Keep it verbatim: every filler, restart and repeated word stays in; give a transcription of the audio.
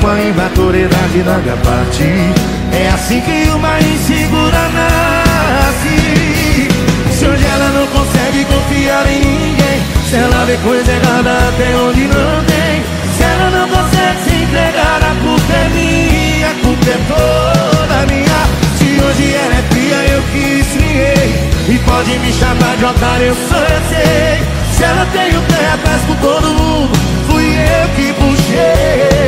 uma imaturidade da minha parte. É assim que uma insegura nasce. Se hoje ela não consegue confiar em ninguém, se ela vê coisa errada até onde não tem, se ela não consegue se entregar, a culpa é minha, a culpa é toda minha. Se hoje ela é fria, eu que esfriei, e pode me chamar de otário, eu só eu sei. Se ela tem o pé atrás com todo mundo, fui eu que puxei.